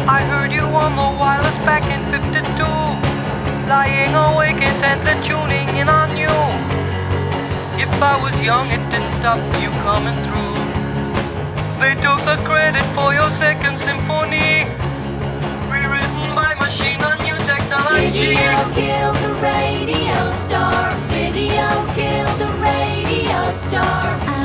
I heard you on the wireless back in 52, lying awake intently tuning in on you. If I was young, it didn't stop you coming through. They took the credit for your second symphony, rewritten by machine on new technology. Video killed the radio star. Video killed the radio star.